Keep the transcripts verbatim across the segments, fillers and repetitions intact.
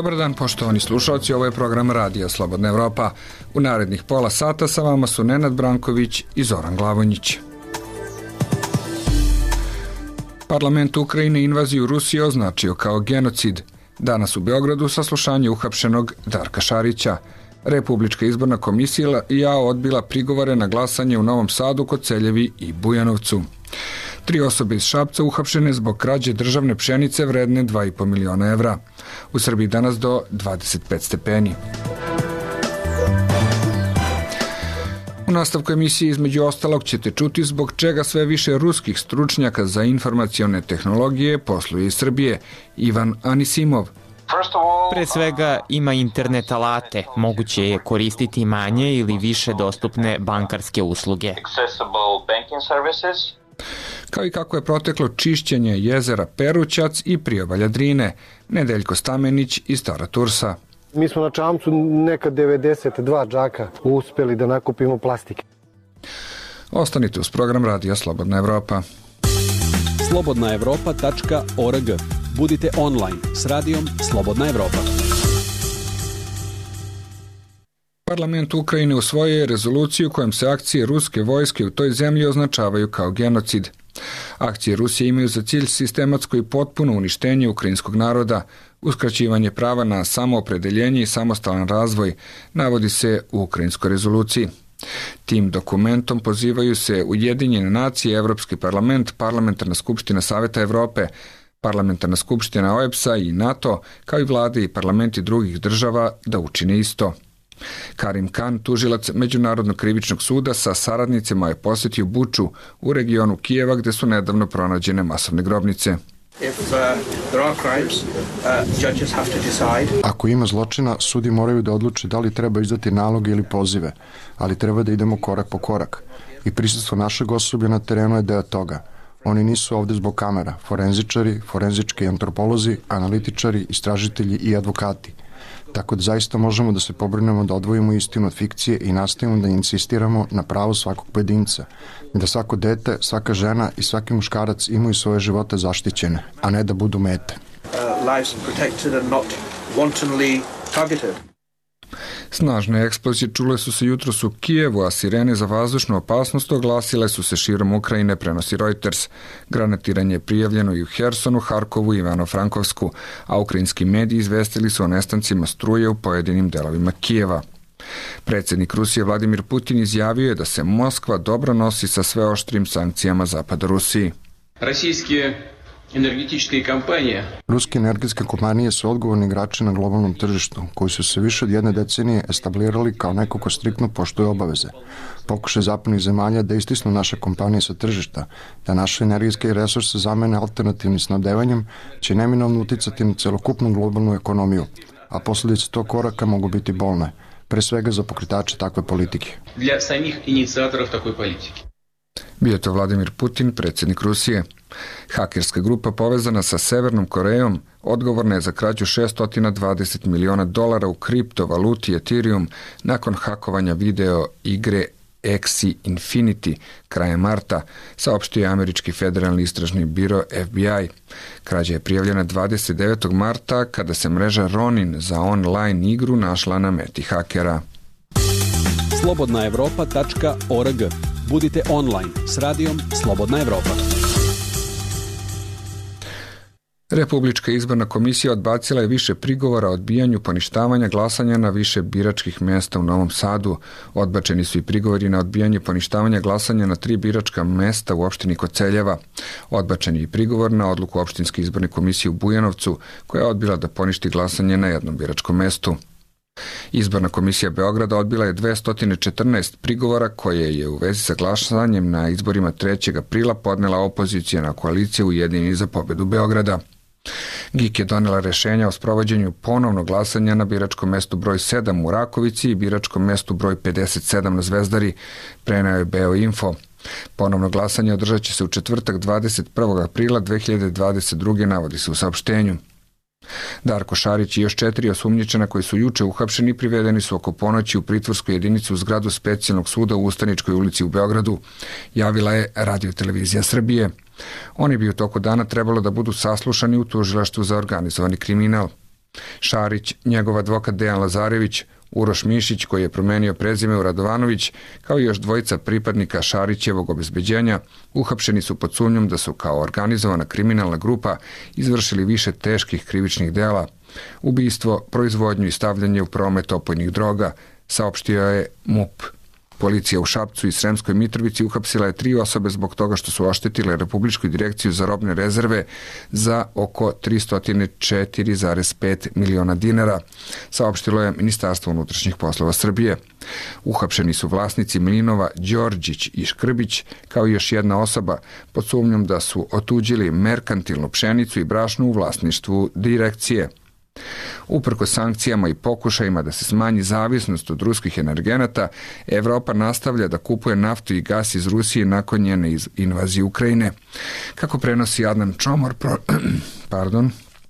Dobar dan, poštovani slušalci, ovo je program Radija Slobodna Evropa. U narednih pola sata sa vama su Nenad Branković i Zoran Glavonjić. Parlament Ukrajine invaziju Rusije označio kao genocid. Danas u Beogradu saslušanje uhapšenog Darka Šarića. Republička izborna komisija ja odbila prigovore na glasanje u Novom Sadu, Koceljevi i Bujanovcu. Tri osobe iz Šapca uhapšene zbog krađe državne pšenice vredne dva i po miliona evra. U Srbiji danas do dvadeset pet stepeni. U nastavku emisije između ostalog ćete čuti zbog čega sve više ruskih stručnjaka za informacione tehnologije posluje iz Srbije. Ivan Anisimov. Pre svega ima internet alate, moguće je koristiti manje ili više dostupne bankarske usluge. Kao i kako je proteklo čišćenje jezera Perućac i priobalja Drine. Nedeljko Stamenić iz Stara Tursa. Mi smo na čamcu neka devedeset dva džaka uspeli da nakupimo plastike. Ostanite uz program Radija Slobodna Evropa. slobodna evropa tačka org. Budite online s radijom Slobodna Evropa. Parlament Ukrajine usvojio je rezoluciju kojom se akcije ruske vojske u toj zemlji označavaju kao genocid. Akcije Rusije imaju za cilj sistematsko i potpuno uništenje ukrajinskog naroda, uskraćivanje prava na samoopredeljenje i samostalan razvoj, navodi se u ukrajinskoj rezoluciji. Tim dokumentom pozivaju se Ujedinjene nacije, Evropski parlament, Parlamentarna skupština Saveta Evrope, Parlamentarna skupština O E B S A i NATO, kao i vlade i parlamenti drugih država da učine isto. Karim Khan, tužilac Međunarodnog krivičnog suda sa saradnicima, je posjetio Buču u regionu Kijeva gde su nedavno pronađene masovne grobnice. Ako ima zločina, sudi moraju da odluče da li treba izdati naloge ili pozive, ali treba da idemo korak po korak. I prisustvo našeg osoblja na terenu je deo toga. Oni nisu ovde zbog kamera, forenzičari, forenzički antropolozi, analitičari, istražitelji i advokati. Tako da zaista možemo da se pobrinemo da odvojimo istinu od fikcije i nastavimo da insistiramo na pravo svakog pojedinca. Da svako dete, svaka žena i svaki muškarac imaju svoje živote zaštićene, a ne da budu mete. Snažne eksplozije čule su se jutros u Kijevu, a sirene za vazdušnu opasnost oglasile su se širom Ukrajine, prenosi Reuters. Granatiranje je prijavljeno i u Hersonu, Harkovu i Ivano-Frankovsku, a ukrajinski mediji izvestili su o nestancima struje u pojedinim delovima Kijeva. Predsjednik Rusije Vladimir Putin izjavio je da se Moskva dobro nosi sa sve oštrim sankcijama Zapada Rusiji. Российские Ruske energetske kompanije su odgovorni igrači na globalnom tržištu, koji su se više od jedne decenije establirali kao neko ko striktno poštuje obaveze. Pokušaj zapadnih zemalja da istisnu naše kompanije sa tržišta, da naše energetske resurse zamene alternativnim snabdevanjem, će neminovno uticati na celokupnu globalnu ekonomiju, a posljedice tog koraka mogu biti bolne, pre svega za pokretače takve politike. Для самих инициаторов такой политики. Bio je to Vladimir Putin, predsjednik Rusije. Hakerska grupa povezana sa Severnom Korejom odgovorna je za krađu šesto dvadeset miliona dolara u kriptovaluti Ethereum nakon hakovanja video igre Axie Infinity krajem marta, saopštio je američki federalni istražni biro F B I. Krađa je prijavljena dvadeset devetog marta kada se mreža Ronin za online igru našla na meti hakera. slobodna evropa tačka org. Budite online s radijom Slobodna Evropa. Republička izborna komisija odbacila je više prigovora o odbijanju poništavanja glasanja na više biračkih mesta u Novom Sadu. Odbačeni su i prigovori na odbijanje poništavanja glasanja na tri biračka mesta u opštini Koceljeva. Odbačen je i prigovor na odluku opštinske izborne komisije u Bujanovcu, koja je odbila da poništi glasanje na jednom biračkom mestu. Izborna komisija Beograda odbila je dvesta četrnaest prigovora koje je u vezi sa glasanjem na izborima trećeg aprila podnela opozicijna koalicija Ujedinjeni za pobedu Beograda. G I K je donela rešenja o sprovođenju ponovnog glasanja na biračkom mestu broj sedam u Rakovici i biračkom mestu broj pedeset sedam na Zvezdari, preneo je Beoinfo. Ponovno glasanje održat će se u četvrtak dvadeset prvog aprila dve hiljade dvadeset druge. navodi se u saopštenju. Darko Šarić i još četiri osumnjičena koji su juče uhapšeni privedeni su oko ponoći u pritvorsku jedinicu u zgradu Specijalnog suda u Ustaničkoj ulici u Beogradu, javila je Radio-televizija Srbije. Oni bi u toku dana trebalo da budu saslušani u tužilaštvu za organizovani kriminal. Šarić, njegov advokat Dejan Lazarević, Uroš Mišić koji je promenio prezime u Radovanović, kao i još dvojica pripadnika Šarićevog obezbeđenja, uhapšeni su pod sumnjom da su kao organizovana kriminalna grupa izvršili više teških krivičnih dela, ubistvo, proizvodnju i stavljanje u promet opojnih droga, saopštio je M U P. Policija u Šapcu i Sremskoj Mitrovici uhapsila je tri osobe zbog toga što su oštetile Republičku direkciju za robne rezerve za oko tristo četiri zarez pet miliona dinara, saopštilo je Ministarstvo unutrašnjih poslova Srbije. Uhapšeni su vlasnici mlinova Đorđić i Škrbić, kao i još jedna osoba pod sumnjom da su otuđili merkantilnu pšenicu i brašnu u vlasništvu direkcije. Uprkos sankcijama i pokušajima da se smanji zavisnost od ruskih energenata, Evropa nastavlja da kupuje naftu i gas iz Rusije nakon njene invazije Ukrajine. Kako prenosi Adnan Čomor, pro... pardon,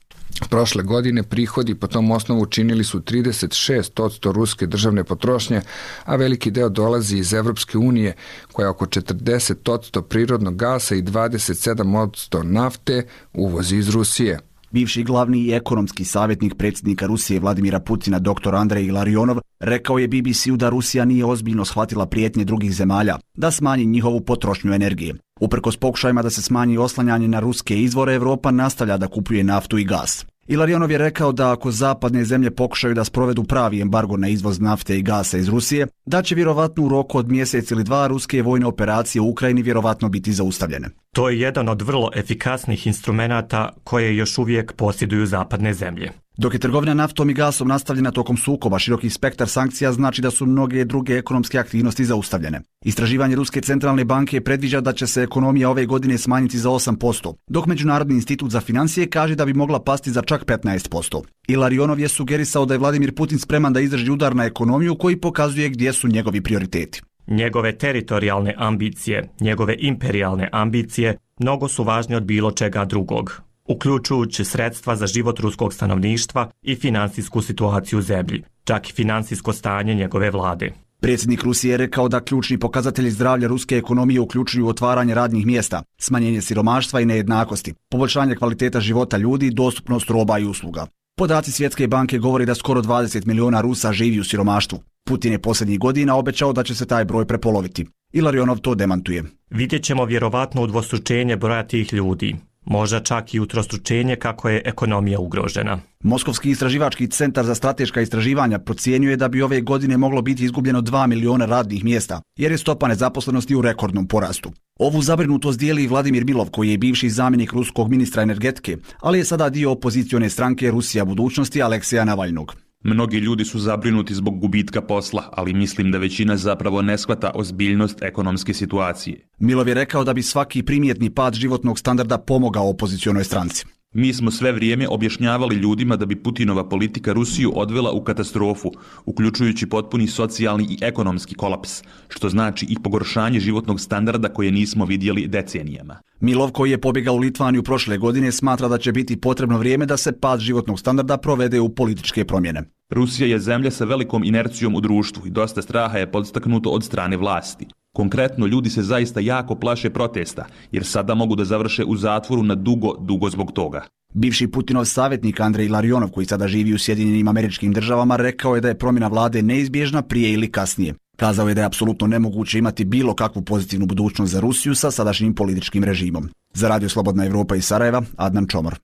prošle godine prihodi po tom osnovu činili su trideset šest posto ruske državne potrošnje, a veliki deo dolazi iz Evropske unije, koja oko četrdeset posto prirodnog gasa i dvadeset sedam posto nafte uvozi iz Rusije. Bivši glavni i ekonomski savjetnik predsjednika Rusije Vladimira Putina dr Andrej Ilarionov rekao je B B C-u da Rusija nije ozbiljno shvatila prijetnje drugih zemalja da smanji njihovu potrošnju energije. Uprkos pokušajima da se smanji oslanjanje na ruske izvore, Evropa nastavlja da kupuje naftu i gas. Ilarionov je rekao da ako zapadne zemlje pokušaju da sprovedu pravi embargo na izvoz nafte i gasa iz Rusije, da će vjerovatno u roku od mjesec ili dva ruske vojne operacije u Ukrajini vjerovatno biti zaustavljene. To je jedan od vrlo efikasnih instrumenata koje još uvijek posjeduju zapadne zemlje. Dok je trgovina naftom i gasom nastavljena tokom sukoba, široki spektar sankcija znači da su mnoge druge ekonomske aktivnosti zaustavljene. Istraživanje Ruske centralne banke predviđa da će se ekonomija ove godine smanjiti za osam posto, dok Međunarodni institut za financije kaže da bi mogla pasti za čak petnaest posto. Ilarionov je sugerisao da je Vladimir Putin spreman da izdrži udar na ekonomiju koji pokazuje gdje su njegovi prioriteti. Njegove teritorijalne ambicije, njegove imperijalne ambicije mnogo su važnije od bilo čega drugog, uključujući sredstva za život ruskog stanovništva i finansijsku situaciju u zemlji, čak i finansijsko stanje njegove vlade. Predsjednik Rusije je rekao da ključni pokazatelji zdravlja ruske ekonomije uključuju otvaranje radnih mjesta, smanjenje siromaštva i nejednakosti, poboljšanje kvaliteta života ljudi, dostupnost roba i usluga. Podaci Svjetske banke govori da skoro dvadeset miliona Rusa živi u siromaštvu. Putin je posljednjih godina obećao da će se taj broj prepoloviti. Ilarionov to demantuje. Vidjet ćemo vjerovatno udvostručenje broja tih ljudi. Možda čak i utrostručenje kako je ekonomija ugrožena. Moskovski istraživački centar za strateška istraživanja procjenjuje da bi ove godine moglo biti izgubljeno dva miliona radnih mjesta, jer je stopa nezaposlenosti u rekordnom porastu. Ovu zabrinutost dijeli Vladimir Milov, koji je bivši zamjenik ruskog ministra energetike, ali je sada dio opozicione stranke Rusija budućnosti Alekseja Navalnog. Mnogi ljudi su zabrinuti zbog gubitka posla, ali mislim da većina zapravo ne shvata ozbiljnost ekonomske situacije. Milov je rekao da bi svaki primjetni pad životnog standarda pomogao opozicionoj stranci. Mi smo sve vrijeme objašnjavali ljudima da bi Putinova politika Rusiju odvela u katastrofu, uključujući potpuni socijalni i ekonomski kolaps, što znači i pogoršanje životnog standarda koje nismo vidjeli decenijama. Milov, koji je pobjegao u Litvaniju prošle godine, smatra da će biti potrebno vrijeme da se pad životnog standarda provede u političke promjene. Rusija je zemlja sa velikom inercijom u društvu i dosta straha je podstaknuto od strane vlasti. Konkretno, ljudi se zaista jako plaše protesta, jer sada mogu da završe u zatvoru na dugo, dugo zbog toga. Bivši Putinov savjetnik Andrej Ilarionov, koji sada živi u Sjedinjenim Američkim Državama, rekao je da je promjena vlade neizbježna prije ili kasnije. Kazao je da je apsolutno nemoguće imati bilo kakvu pozitivnu budućnost za Rusiju sa sadašnjim političkim režimom. Za Radio Slobodna Evropa iz Sarajeva, Adnan Čomor.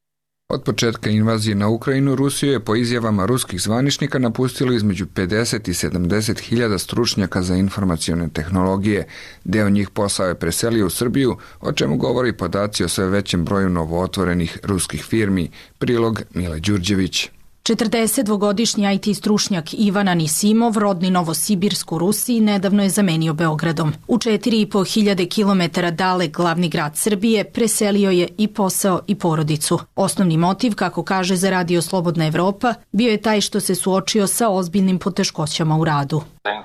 Od početka invazije na Ukrajinu, Rusiju je po izjavama ruskih zvaničnika napustilo između pedeset i sedamdeset hiljada stručnjaka za informacione tehnologije. Deo njih posao je preselio u Srbiju, o čemu govori podaci o sve većem broju novootvorenih ruskih firmi. Prilog Mile Đurđević. četrdesetdvogodišnji I T stručnjak Ivan Anisimov, rodni Novosibirsk u Rusiji, nedavno je zamenio Beogradom. U četiri i po hiljade kilometara dalek glavni grad Srbije preselio je i posao i porodicu. Osnovni motiv, kako kaže za Radio Slobodna Evropa, bio je taj što se suočio sa ozbiljnim poteškoćama u radu.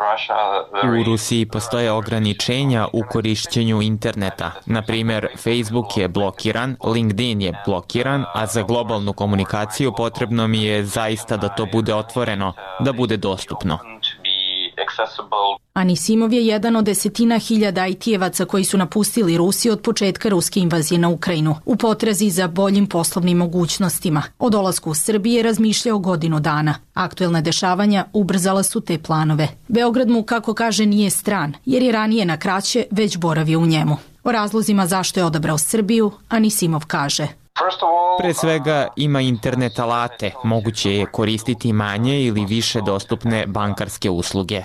U Rusiji postoje ograničenja u korišćenju interneta. Na primjer, Facebook je blokiran, LinkedIn je blokiran, a za globalnu komunikaciju potrebno mi je zaista da to bude otvoreno, da bude dostupno. Anisimov je jedan od desetina hiljada I T-evaca koji su napustili Rusiju od početka ruske invazije na Ukrajinu, u potrazi za boljim poslovnim mogućnostima. O dolasku u Srbije razmišljao godinu dana. Aktuelne dešavanja ubrzala su te planove. Beograd mu, kako kaže, nije stran, jer je ranije na kraće već boravio u njemu. O razlozima zašto je odabrao Srbiju, Anisimov kaže: Pre svega ima internet alate, moguće je koristiti manje ili više dostupne bankarske usluge.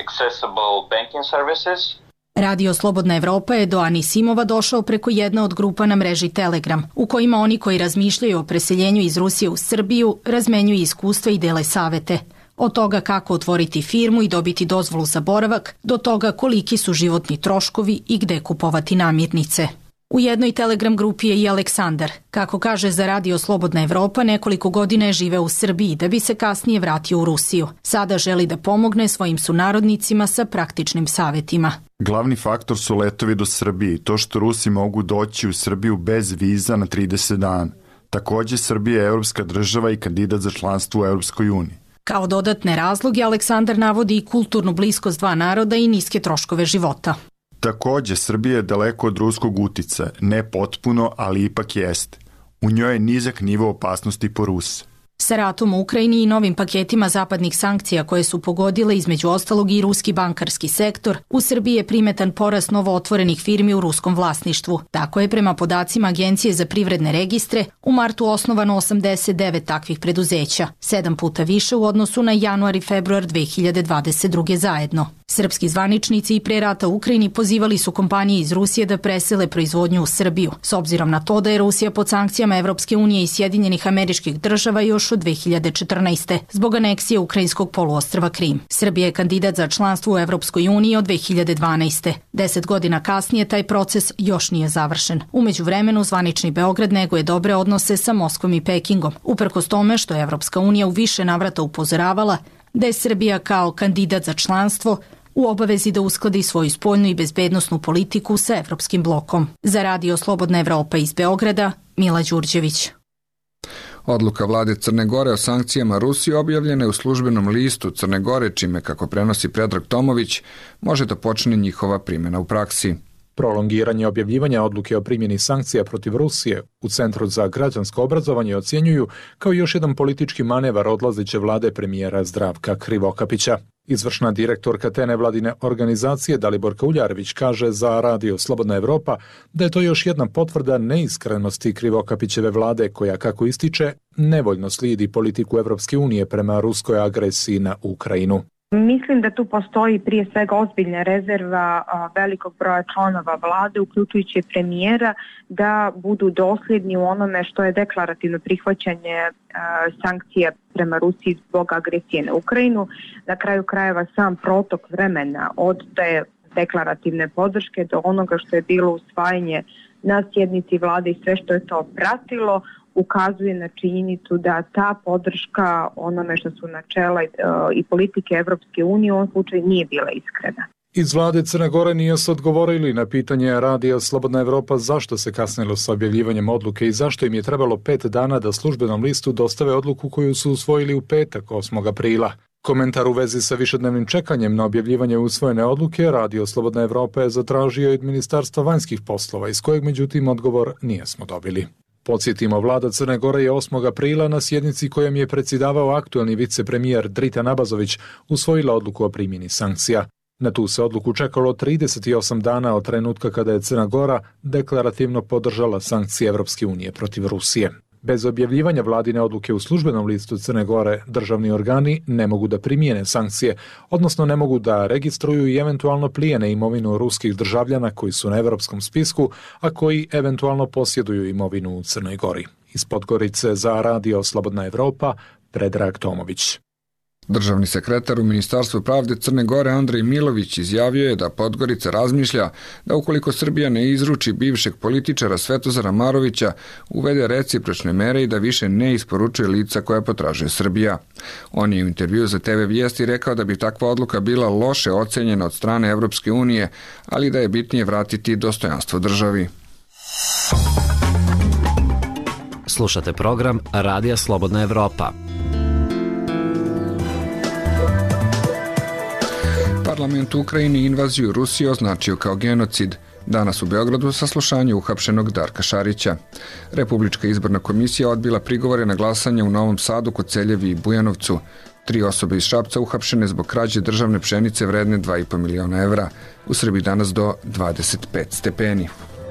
Radio Slobodna Evropa je do Anisimova došao preko jedne od grupa na mreži Telegram, u kojima oni koji razmišljaju o preseljenju iz Rusije u Srbiju razmenjuju iskustva i dele savete. Od toga kako otvoriti firmu i dobiti dozvolu za boravak, do toga koliki su životni troškovi i gde kupovati namirnice. U jednoj Telegram grupi je i Aleksandar. Kako kaže za Radio Slobodna Evropa, nekoliko godina je živeo u Srbiji da bi se kasnije vratio u Rusiju. Sada želi da pomogne svojim sunarodnicima sa praktičnim savetima. Glavni faktor su letovi do Srbije i to što Rusi mogu doći u Srbiju bez viza na trideset dana. Takođe, Srbija je evropska država i kandidat za članstvo u Evropskoj uniji. Kao dodatne razloge, Aleksandar navodi i kulturnu bliskost dva naroda i niske troškove života. Takođe, Srbija je daleko od ruskog uticaja, ne potpuno, ali ipak jeste. U njoj je nizak nivo opasnosti po Ruse. Sa ratom u Ukrajini i novim paketima zapadnih sankcija koje su pogodile između ostalog i ruski bankarski sektor, u Srbiji je primetan porast novo otvorenih firmi u ruskom vlasništvu. Tako je prema podacima Agencije za privredne registre u martu osnovano osamdeset devet takvih preduzeća, sedam puta više u odnosu na januar i februar dve hiljade dvadeset druge zajedno. Srpski zvaničnici i pre rata u Ukrajini pozivali su kompanije iz Rusije da presele proizvodnju u Srbiju, s obzirom na to da je Rusija pod sankcijama Evropske unije i Sjedinjenih Američkih Država još od dve hiljade četrnaeste. zbog aneksije ukrajinskog poluostrva Krim. Srbija je kandidat za članstvo u Evropskoj uniji od dve hiljade dvanaeste. Deset godina kasnije taj proces još nije završen. Umeđu vremenu zvanični Beograd neguje dobre odnose sa Moskvom i Pekingom, uprkos tome što je Evropska unija u više navrata upozoravala da je Srbija kao kandidat za članstvo u obavezi da uskladi svoju spoljnu i bezbednosnu politiku sa evropskim blokom. Za Radio Slobodna Evropa iz Beograda, Mila Đurđević. Odluka vlade Crne Gore o sankcijama Rusije objavljena je u službenom listu Crne Gore, čime, kako prenosi Predrag Tomović, može da počne njihova primjena u praksi. Prolongiranje objavljivanja odluke o primjeni sankcija protiv Rusije u Centru za građansko obrazovanje ocjenjuju kao još jedan politički manevar odlazeće vlade premijera Zdravka Krivokapića. Izvršna direktorka te nevladine organizacije Daliborka Uljarević kaže za Radio Slobodna Evropa da je to još jedna potvrda neiskrenosti Krivokapićeve vlade koja, kako ističe, nevoljno slijedi politiku Evropske unije prema ruskoj agresiji na Ukrajinu. Mislim da tu postoji prije svega ozbiljna rezerva velikog broja članova vlade, uključujući premijera, da budu dosljedni u onome što je deklarativno prihvaćanje sankcija prema Rusiji zbog agresije na Ukrajinu. Na kraju krajeva sam protok vremena od te deklarativne podrške do onoga što je bilo usvajanje na sjednici vlade i sve što je to pratilo, ukazuje na činjenicu da ta podrška onome što su načela i politike Evropske unije u ovom slučaju nije bila iskrena. Iz vlade Crne Gore nije se odgovorili na pitanje Radija Slobodna Evropa zašto se kasnilo sa objavljivanjem odluke i zašto im je trebalo pet dana da službenom listu dostave odluku koju su usvojili u petak osmog aprila. Komentar u vezi sa višednevnim čekanjem na objavljivanje usvojene odluke Radio Slobodna Evropa je zatražio od Ministarstva vanjskih poslova, iz kojeg međutim odgovor nijesmo dobili. Podsjetimo, vlada Crne Gore je osmog aprila na sjednici kojom je predsjedavao aktuelni vicepremijer Dritan Abazović usvojila odluku o primjeni sankcija. Na tu se odluku čekalo trideset osam dana od trenutka kada je Crna Gora deklarativno podržala sankcije Evropske unije protiv Rusije. Bez objavljivanja vladine odluke u službenom listu Crne Gore, državni organi ne mogu da primijene sankcije, odnosno ne mogu da registruju i eventualno plijene imovinu ruskih državljana koji su na evropskom spisku, a koji eventualno posjeduju imovinu u Crnoj Gori. Iz Podgorice za Radio Slobodna Evropa, Predrag Tomović. Državni sekretar u Ministarstvu pravde Crne Gore Andrej Milović izjavio je da Podgorica razmišlja da ukoliko Srbija ne izruči bivšeg političara Svetozara Marovića, uvede recipročne mere i da više ne isporučuje lica koja potražuje Srbija. On je u intervju za te ve Vijesti rekao da bi takva odluka bila loše ocenjena od strane Evropske unije, ali da je bitnije vratiti dostojanstvo državi. Slušate program Radija Slobodna Evropa. Parlament u Ukrajini invaziju Rusije označio kao genocid. Danas u Beogradu saslušanje uhapšenog Darka Šarića. Republička izborna komisija odbila prigovore na glasanje u Novom Sadu, Koceljevi i Bujanovcu. Tri osobe iz Šapca uhapšene zbog krađe državne pšenice vredne dva i po miliona evra. U Srbiji danas do dvadeset pet stepeni.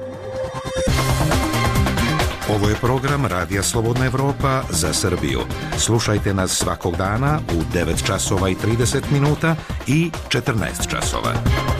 Ovo je program Radija Slobodna Evropa za Srbiju. Slušajte nas svakog dana u devet časova i trideset minuta i četrnaest časova.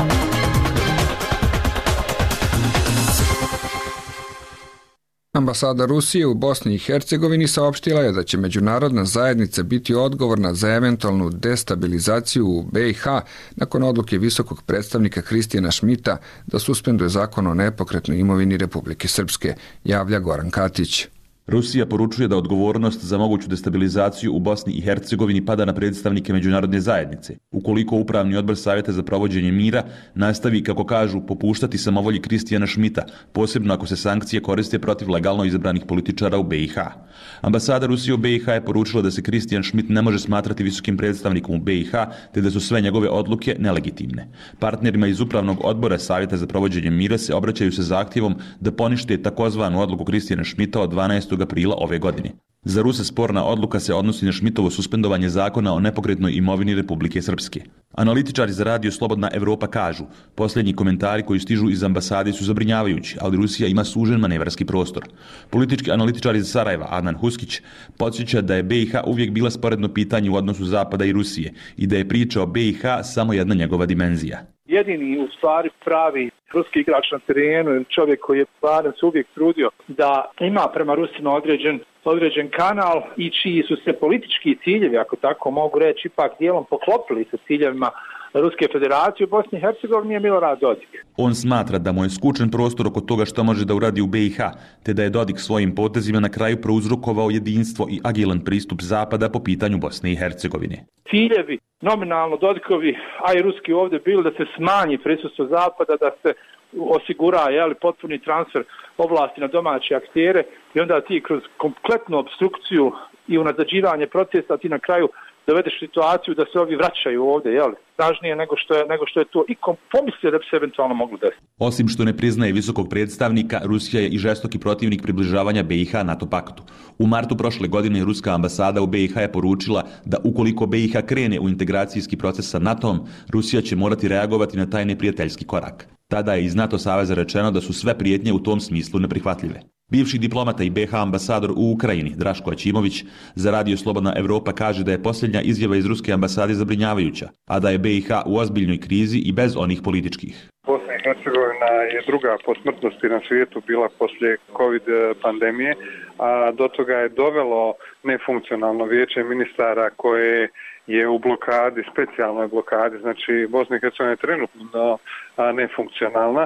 Ambasada Rusije u Bosni i Hercegovini saopštila je da će međunarodna zajednica biti odgovorna za eventualnu destabilizaciju u be i ha nakon odluke visokog predstavnika Kristijana Šmita da suspenduje zakon o nepokretnoj imovini Republike Srpske, javlja Goran Katić. Rusija poručuje da odgovornost za moguću destabilizaciju u Bosni i Hercegovini pada na predstavnike međunarodne zajednice, ukoliko Upravni odbor Savjeta za provođenje mira nastavi, kako kažu, popuštati samovolji Kristijana Šmita, posebno ako se sankcije koriste protiv legalno izabranih političara u be i ha. Ambasada Rusije u be i ha je poručila da se Kristijan Šmit ne može smatrati visokim predstavnikom u be i ha, te da su sve njegove odluke nelegitimne. Partnerima iz Upravnog odbora Savjeta za provođenje mira se obraćaju sa zahtjevom da ponište takozvanu odluku Kristijana Šmita od dvanaestog aprila ove godine. Za Ruse sporna odluka se odnosi na Šmitovo suspendovanje zakona o nepokretnoj imovini Republike Srpske. Analitičari za Radio Slobodna Evropa kažu, posljednji komentari koji stižu iz ambasade su zabrinjavajući, ali Rusija ima sužen manevarski prostor. Politički analitičar iz Sarajeva, Adnan Huskić, podsjeća da je be i ha uvijek bila sporedno pitanje u odnosu Zapada i Rusije i da je priča o be i ha samo jedna njegova dimenzija. Jedini u stvari pravi ruski igrač na terenu, čovjek koji je barem se uvijek trudio da ima prema Rusima određen, određen kanal i čiji su se politički ciljevi, ako tako mogu reći, ipak dijelom poklopili sa ciljevima Ruske federacije u Bosni i Hercegovini je Milorad Dodik. On smatra da mu je skučen prostor oko toga što može da uradi u be i ha, te da je Dodik svojim potezima na kraju prouzrokovao jedinstvo i agilan pristup Zapada po pitanju Bosne i Hercegovine. Ciljevi nominalno Dodikovi, a i ruski ovdje bili da se smanji prisustvo Zapada, da se osigura jeli, potpuni transfer oblasti na domaće aktere i onda ti kroz kompletnu obstrukciju i unazađivanje procesa ti na kraju dovedeš situaciju da se ovi vraćaju ovdje, jel, snažnije nego što je, nego što je to i pomislio da bi se eventualno moglo desiti. Osim što ne priznaje visokog predstavnika, Rusija je i žestoki protivnik približavanja be i ha NATO paktu. U martu prošle godine ruska ambasada u be i ha je poručila da ukoliko be i ha krene u integracijski proces sa NATO-om, Rusija će morati reagovati na taj neprijateljski korak. Tada je iz NATO saveza rečeno da su sve prijetnje u tom smislu neprihvatljive. Bivši diplomata i be ha ambasador u Ukrajini, Draško Aćimović, za Radio Slobodna Evropa kaže da je posljednja izjava iz ruske ambasade zabrinjavajuća, a da je be i ha u ozbiljnoj krizi i bez onih političkih. Bosna i Hercegovina je druga po smrtnosti na svijetu bila poslije covid pandemije, a do toga je dovelo nefunkcionalno vijeće ministara koje je u blokadi, specijalnoj blokadi, znači Bosna i Hercegovina je trenutno nefunkcionalna.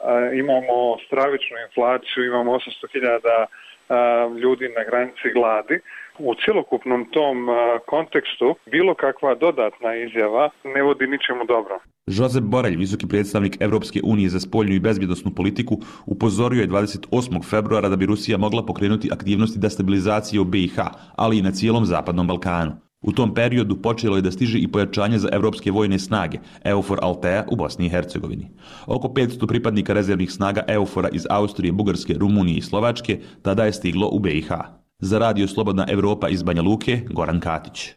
Imamo stravičnu inflaciju, imamo osamsto hiljada ljudi na granici gladi. U cjelokupnom tom kontekstu bilo kakva dodatna izjava ne vodi ničemu dobro. Josep Borelj, visoki predstavnik Evropske unije za spoljnu i bezbjednosnu politiku, upozorio je dvadeset osmog februara da bi Rusija mogla pokrenuti aktivnosti destabilizacije u be i ha, ali i na cijelom Zapadnom Balkanu. U tom periodu počelo je da stiže i pojačanje za evropske vojne snage EUFOR Altea u Bosni i Hercegovini. Oko petsto pripadnika rezervnih snaga EUFOR-a iz Austrije, Bugarske, Rumunije i Slovačke tada je stiglo u be i ha. Za Radio Slobodna Evropa iz Banja Luke, Goran Katić.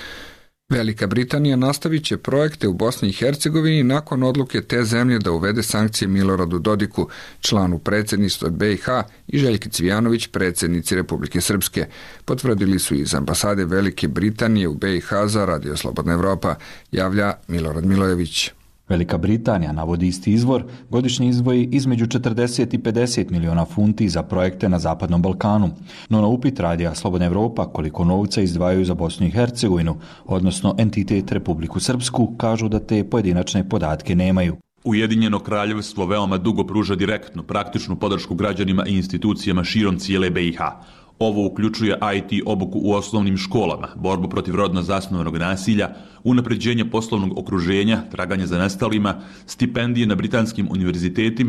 Velika Britanija nastavit će projekte u Bosni i Hercegovini nakon odluke te zemlje da uvede sankcije Miloradu Dodiku, članu predsjedništva be i ha, i Željki Cvijanović, predsjednici Republike Srpske. Potvrdili su iz ambasade Velike Britanije u be i ha za Radio Slobodna Evropa, javlja Milorad Milojević. Velika Britanija, navodi isti izvor, godišnje izdvoji između četrdeset i pedeset miliona funti za projekte na Zapadnom Balkanu. No na upit Radija Slobodna Evropa koliko novca izdvajaju za Bosnu i Hercegovinu, odnosno entitet Republiku Srpsku, kažu da te pojedinačne podatke nemaju. Ujedinjeno kraljevstvo veoma dugo pruža direktnu, praktičnu podršku građanima i institucijama širom cijele be i ha. Ovo uključuje i te obuku u osnovnim školama, borbu protiv rodno zasnovanog nasilja, unapređenje poslovnog okruženja, traganje za nestalima, stipendije na britanskim univerzitetima,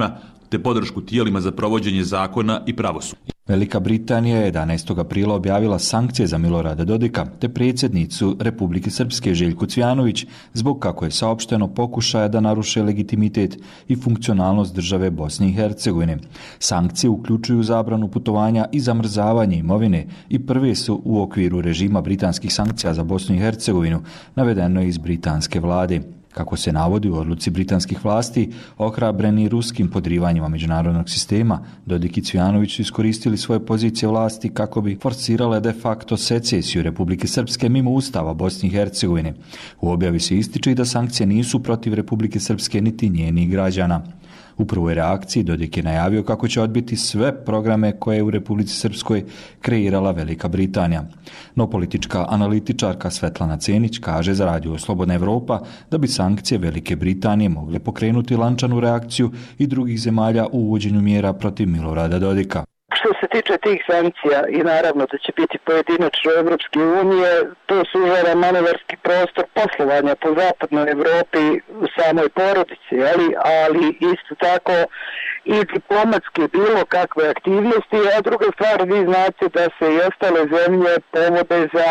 te podršku tijelima za provođenje zakona i pravosuđa. Velika Britanija je jedanaestog aprila objavila sankcije za Milorada Dodika te predsjednicu Republike Srpske Željku Cvjanović zbog, kako je saopšteno, pokušaja da naruše legitimitet i funkcionalnost države Bosne i Hercegovine. Sankcije uključuju zabranu putovanja i zamrzavanje imovine i prve su u okviru režima britanskih sankcija za Bosnu i Hercegovinu, navedeno je iz britanske vlade. Kako se navodi u odluci britanskih vlasti, ohrabreni ruskim podrivanjima međunarodnog sistema, Dodik i Cvjanović su iskoristili svoje pozicije vlasti kako bi forsirale de facto secesiju Republike Srpske mimo Ustava Bosne i Hercegovine. U objavi se ističe i da sankcije nisu protiv Republike Srpske niti njenih građana. U prvoj reakciji Dodik je najavio kako će odbiti sve programe koje je u Republici Srpskoj kreirala Velika Britanija. No politička analitičarka Svetlana Cenić kaže za Radio Slobodna Evropa da bi sankcije Velike Britanije mogle pokrenuti lančanu reakciju i drugih zemalja u uvođenju mjera protiv Milorada Dodika. Što se tiče tih sankcija i naravno da će biti pojedinačno Evropske unije, to sužava manevarski prostor poslovanja po zapadnoj Evropi u samoj porodici, ali, ali isto tako i diplomatske bilo kakve aktivnosti, a druga stvar, vi znate da se i ostale zemlje povode za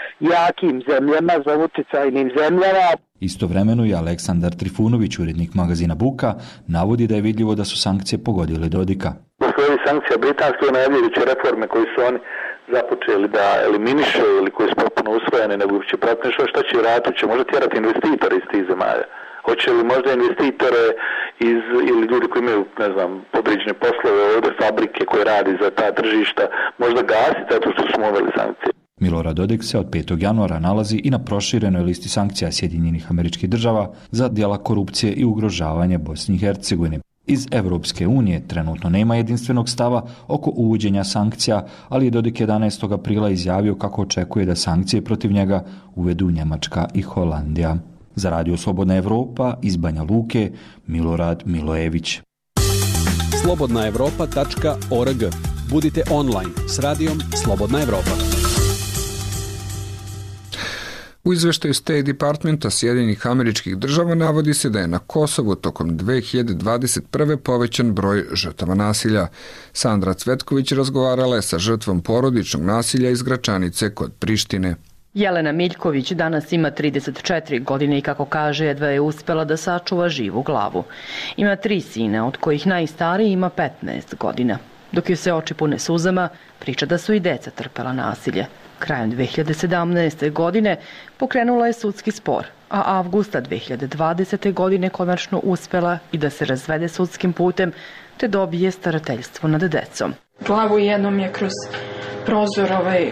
jakim zemljama, za uticajnim zemljama. Istovremeno i Aleksandar Trifunović, urednik magazina Buka, navodi da je vidljivo da su sankcije pogodile Dodika. Postoji sankcija britanske najavljujuće reforme koje su oni započeli da eliminiše ili koje su potpuno usvojene, nego će pratiti nešto što će raditi, će možda tjerati investitore iz tih zemalja. Hoće li možda investitore iz, ili ljudi koji imaju, ne znam, podređene poslove ovdje, fabrike koje radi za ta tržišta, možda gasiti zato što smo uveli sankcije. Milorad Dodik se od petog januara nalazi i na proširenoj listi sankcija Sjedinjenih Američkih Država za djela korupcije i ugrožavanje Bosne i Hercegovine. Iz Evropske unije trenutno nema jedinstvenog stava oko uvođenja sankcija, ali je Dodik jedanaestog aprila izjavio kako očekuje da sankcije protiv njega uvedu Njemačka i Holandija. Za Radio Slobodna Evropa iz Banja Luke, Milorad Milojević. slobodna evropa tačka org. Budite online s radijom Slobodna Evropa. U izveštaju State Departmenta Sjedinjenih Američkih Država navodi se da je na Kosovu tokom dve hiljade dvadeset prve povećan broj žrtava nasilja. Sandra Cvetković razgovarala je sa žrtvom porodičnog nasilja iz Gračanice kod Prištine. Jelena Miljković danas ima trideset četiri godine i, kako kaže, jedva je uspela da sačuva živu glavu. Ima tri sina, od kojih najstariji ima petnaest godina. Dok joj se oči pune suzama, priča da su i deca trpela nasilje. Krajem dve hiljade sedamnaeste. godine pokrenula je sudski spor, a avgusta dve hiljade dvadesete. godine konačno uspela i da se razvede sudskim putem te dobije starateljstvo nad decom. Glavu jednom je kroz prozor, ovaj,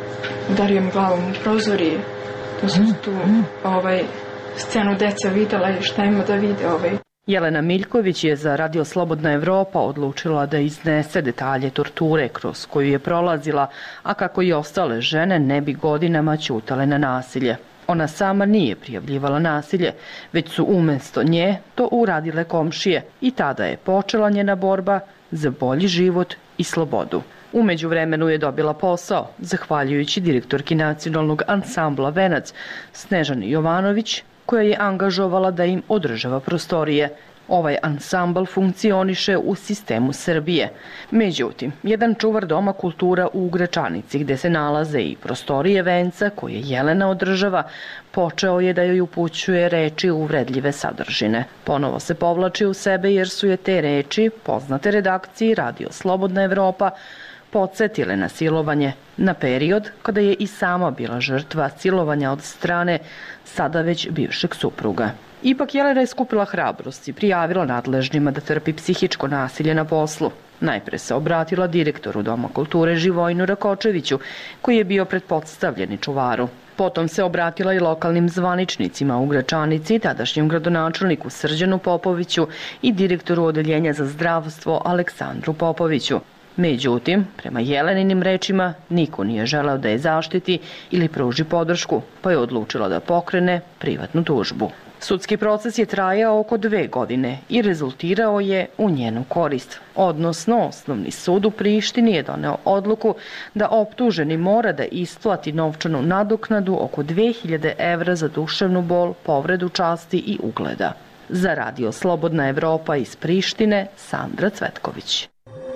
udario mi glavom u prozor i tu su tu ovaj, scenu deca videla i šta ima da vide. Ovaj. Jelena Miljković je za Radio Slobodna Evropa odlučila da iznese detalje torture kroz koju je prolazila, a kako i ostale žene ne bi godinama ćutale na nasilje. Ona sama nije prijavljivala nasilje, već su umjesto nje to uradile komšije i tada je počela njena borba za bolji život i slobodu. U međuvremenu je dobila posao, zahvaljujući direktorki nacionalnog ansambla Venac, Snežani Jovanović, koja je angažovala da im održava prostorije. Ovaj ansambl funkcioniše u sistemu Srbije. Međutim, jedan čuvar Doma kultura u Gračanici, gde se nalaze i prostorije Venca koje Jelena održava, počeo je da joj upućuje reči uvredljive sadržine. Ponovo se povlači u sebe jer su je te reči, poznate redakciji Radio Slobodna Evropa, podsjetile na silovanje, na period kada je i sama bila žrtva silovanja od strane sada već bivšeg supruga. Ipak Jelena je skupila hrabrost i prijavila nadležnjima da trpi psihičko nasilje na poslu. Najpre se obratila direktoru Doma kulture Živojinu Rakočeviću, koji je bio pretpostavljeni čuvaru. Potom se obratila i lokalnim zvaničnicima u Gračanici, tadašnjem gradonačelniku Srđanu Popoviću i direktoru Odeljenja za zdravstvo Aleksandru Popoviću. Međutim, prema Jeleninim rečima, niko nije želeo da je zaštiti ili pruži podršku, pa je odlučila da pokrene privatnu tužbu. Sudski proces je trajao oko dve godine i rezultirao je u njenu korist. Odnosno, Osnovni sud u Prištini je doneo odluku da optuženi mora da isplati novčanu nadoknadu oko dve hiljade evra za duševnu bol, povredu časti i ugleda. Za Radio Slobodna Evropa iz Prištine, Sandra Cvetković.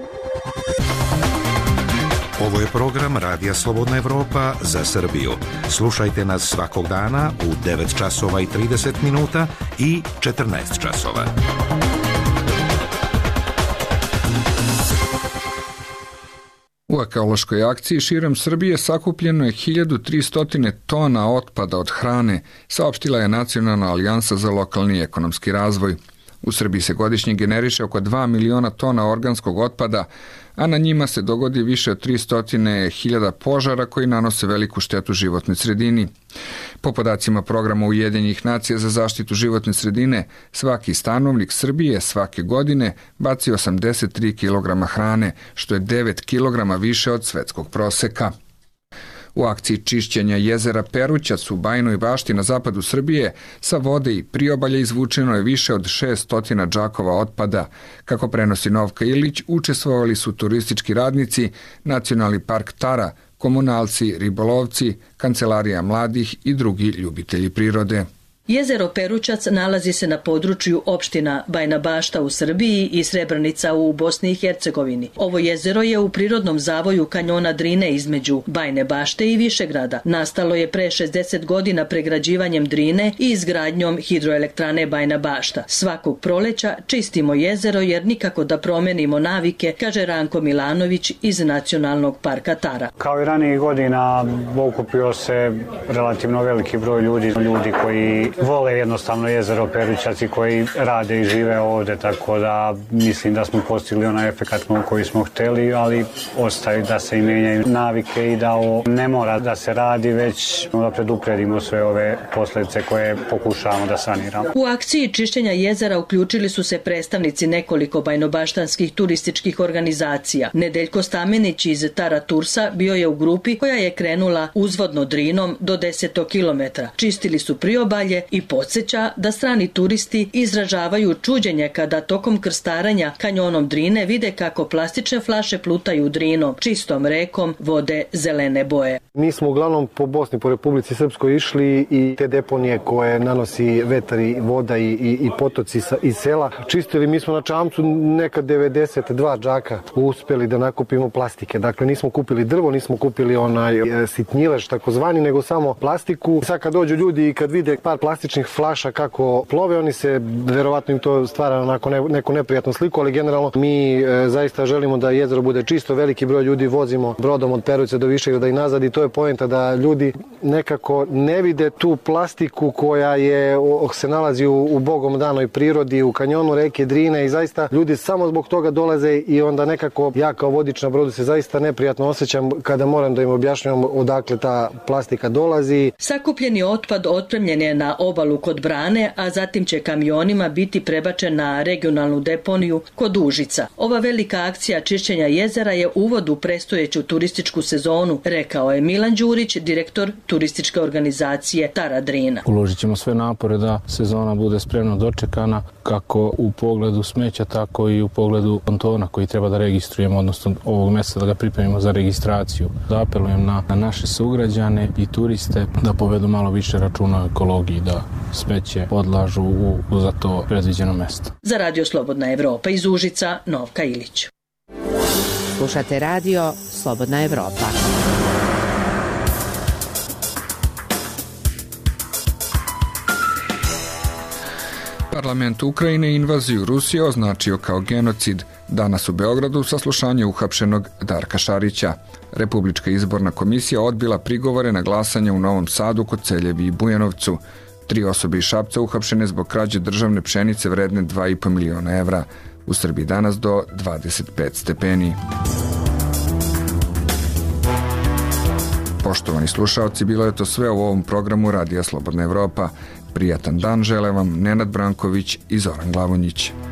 Ovo je program Radija Slobodna Evropa za Srbiju. Slušajte nas svakog dana u devet časova i trideset minuta i četrnaest časova. U ekološkoj akciji širom Srbije sakupljeno je hiljadu tristo tona otpada od hrane, saopštila je Nacionalna alijansa za lokalni ekonomski razvoj. U Srbiji se godišnje generiše oko dva miliona tona organskog otpada, a na njima se dogodi više od tristo hiljada požara koji nanose veliku štetu životnoj sredini. Po podacima programa Ujedinjenih nacija za zaštitu životne sredine, svaki stanovnik Srbije svake godine baci osamdeset tri kilograma hrane, što je devet kilograma više od svetskog proseka. U akciji čišćenja jezera Perućac u Bajinoj Bašti na zapadu Srbije sa vode i priobalja izvučeno je više od šest stotina džakova otpada. Kako prenosi Novka Ilić, učestvovali su turistički radnici, Nacionalni park Tara, komunalci, ribolovci, Kancelarija mladih i drugi ljubitelji prirode. Jezero Perućac nalazi se na području opština Bajina Bašta u Srbiji i Srebrenica u Bosni i Hercegovini. Ovo jezero je u prirodnom zavoju kanjona Drine između Bajine Bašte i Višegrada. Nastalo je pre šezdeset godina pregrađivanjem Drine i izgradnjom hidroelektrane Bajina Bašta. Svakog proleća čistimo jezero jer nikako da promenimo navike, kaže Ranko Milanović iz Nacionalnog parka Tara. Kao i ranijih godina okupio se relativno veliki broj ljudi, ljudi koji vole jednostavno jezero Perućac i koji rade i žive ovde, tako da mislim da smo postigli onaj efekat koji smo hteli, ali ostaje da se i menjaju navike i da ovo ne mora da se radi, već da predupredimo sve ove posljedice koje pokušavamo da saniramo. U akciji čišćenja jezera uključili su se predstavnici nekoliko bajnobaštanskih turističkih organizacija. Nedeljko Stamenić iz Tara Tursa bio je u grupi koja je krenula uzvodno Drinom do deset kilometara. Čistili su priobalje i podsjeća da strani turisti izražavaju čuđenje kada tokom krstarenja kanjonom Drine vide kako plastične flaše plutaju Drinom, čistom rekom vode zelene boje. Mi smo uglavnom po Bosni, po Republici Srpskoj išli i te deponije koje nanosi vetar i voda i, i, i potoci sa, iz sela čistili. Mi smo na čamcu neka devedeset dva džaka uspeli da nakupimo plastike. Dakle, nismo kupili drvo, nismo kupili onaj sitnjilež takozvani, nego samo plastiku. Sad kad dođu ljudi i kad vide par plastičnih flaša kako plove, oni se, verovatno im to stvara onako ne, neku neprijatnu sliku, ali generalno mi e, zaista želimo da jezero bude čisto, veliki broj ljudi vozimo brodom od Peruće do Višegrada i nazad i to je poenta da ljudi nekako ne vide tu plastiku koja je, se nalazi u, u bogom danoj prirodi, u kanjonu reke Drine i zaista ljudi samo zbog toga dolaze i onda nekako ja kao vodič na brodu se zaista neprijatno osjećam kada moram da im objašnjavam odakle ta plastika dolazi. Sakupljeni otpad otpremljen je na obalu kod Brane, a zatim će kamionima biti prebačen na regionalnu deponiju kod Užica. Ova velika akcija čišćenja jezera je uvod u prestojeću turističku sezonu, rekao je Milan Đurić, direktor turističke organizacije Tara Drina. Uložit ćemo sve napore da sezona bude spremno dočekana, kako u pogledu smeća, tako i u pogledu pontona koji treba da registrujemo, odnosno ovog mjeseca da ga pripremimo za registraciju. Da apelujem na, na naše sugrađane i turiste da povedu malo više računa o ekologiji, da smeće odlažu u, u za to predviđeno mjesto. Za Radio Slobodna Evropa iz Užica, Novka Ilić. Slušate Radio Slobodna Evropa. Parlament Ukrajine invaziju Rusije označio kao genocid. Danas u Beogradu saslušanje uhapšenog Darka Šarića. Republička izborna komisija odbila prigovore na glasanje u Novom Sadu, Koceljevi i Bujanovcu. Tri osobe iz Šapca uhapšene zbog krađe državne pšenice vredne dva i po miliona evra. U Srbiji danas do dvadeset pet stepeni. Poštovani slušaoci, bilo je to sve u ovom programu Radija Slobodna Evropa. Prijatan dan žele vam Nenad Branković i Zoran Glavonjić.